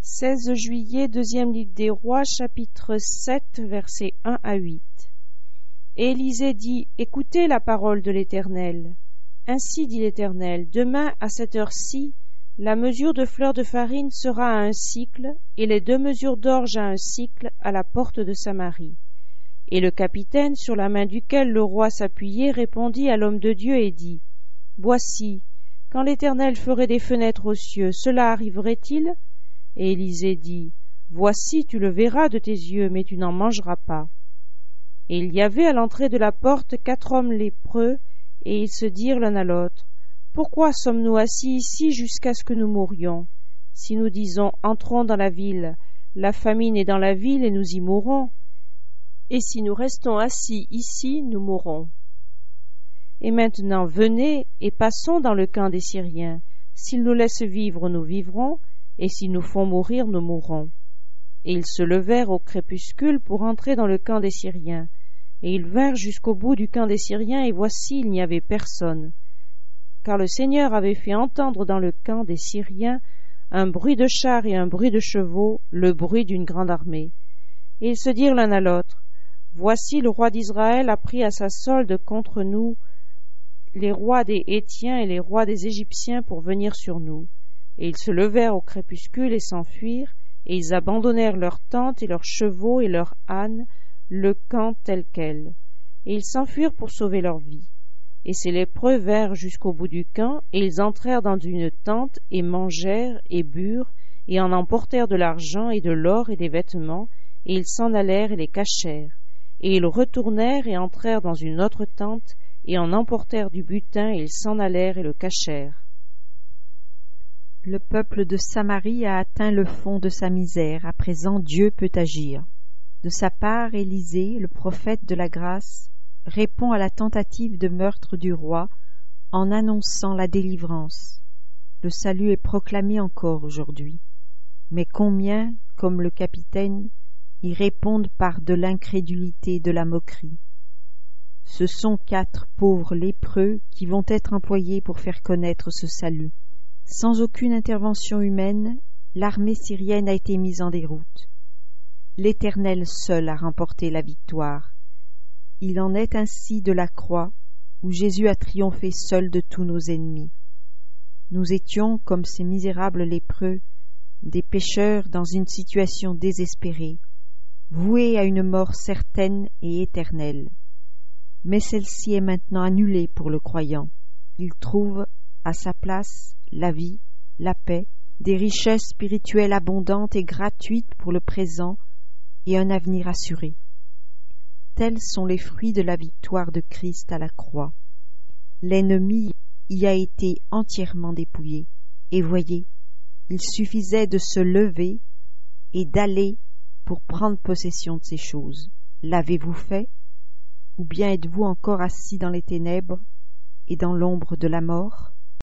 16 juillet, deuxième livre des Rois, chapitre 7, versets 1 à 8. Et Élisée dit, écoutez la parole de l'Éternel. Ainsi dit l'Éternel, demain à cette heure-ci, la mesure de fleur de farine sera à un sicle, et les 2 mesures d'orge à un sicle à la porte de Samarie. Et le capitaine, sur la main duquel le roi s'appuyait, répondit à l'homme de Dieu et dit, voici, quand l'Éternel ferait des fenêtres aux cieux, cela arriverait-il? Et Élisée dit, voici, tu le verras de tes yeux, mais tu n'en mangeras pas. Et il y avait à l'entrée de la porte 4 hommes lépreux, et ils se dirent l'un à l'autre, pourquoi sommes-nous assis ici jusqu'à ce que nous mourions? Si nous disons, entrons dans la ville, la famine est dans la ville et nous y mourrons. Et si nous restons assis ici, nous mourrons. Et maintenant, venez et passons dans le camp des Syriens. S'ils nous laissent vivre, nous vivrons, et s'ils nous font mourir, nous mourrons. Et ils se levèrent au crépuscule pour entrer dans le camp des Syriens. Et ils vinrent jusqu'au bout du camp des Syriens, et voici, il n'y avait personne. Car le Seigneur avait fait entendre dans le camp des Syriens un bruit de chars et un bruit de chevaux, le bruit d'une grande armée. Et ils se dirent l'un à l'autre, voici, le roi d'Israël a pris à sa solde contre nous les rois des Hétiens et les rois des Égyptiens pour venir sur nous. Et ils se levèrent au crépuscule et s'enfuirent, et ils abandonnèrent leurs tentes et leurs chevaux et leurs ânes, le camp tel quel. Et ils s'enfuirent pour sauver leur vie. Et ces lépreux vinrent jusqu'au bout du camp, et ils entrèrent dans une tente, et mangèrent, et burent, et en emportèrent de l'argent et de l'or et des vêtements, et ils s'en allèrent et les cachèrent. Et ils retournèrent et entrèrent dans une autre tente, et en emportèrent du butin, et ils s'en allèrent et le cachèrent. Le peuple de Samarie a atteint le fond de sa misère. À présent, Dieu peut agir. De sa part, Élisée, le prophète de la grâce, répond à la tentative de meurtre du roi en annonçant la délivrance. Le salut est proclamé encore aujourd'hui. Mais combien, comme le capitaine, y répondent par de l'incrédulité et de la moquerie? Ce sont 4 pauvres lépreux qui vont être employés pour faire connaître ce salut. Sans aucune intervention humaine, l'armée syrienne a été mise en déroute. L'Éternel seul a remporté la victoire. Il en est ainsi de la croix, où Jésus a triomphé seul de tous nos ennemis. Nous étions, comme ces misérables lépreux, des pécheurs dans une situation désespérée, voués à une mort certaine et éternelle. Mais celle-ci est maintenant annulée pour le croyant. Il trouve à sa place la vie, la paix, des richesses spirituelles abondantes et gratuites pour le présent et un avenir assuré. Tels sont les fruits de la victoire de Christ à la croix. L'ennemi y a été entièrement dépouillé. Et voyez, il suffisait de se lever et d'aller pour prendre possession de ces choses. L'avez-vous fait? Ou bien êtes-vous encore assis dans les ténèbres et dans l'ombre de la mort?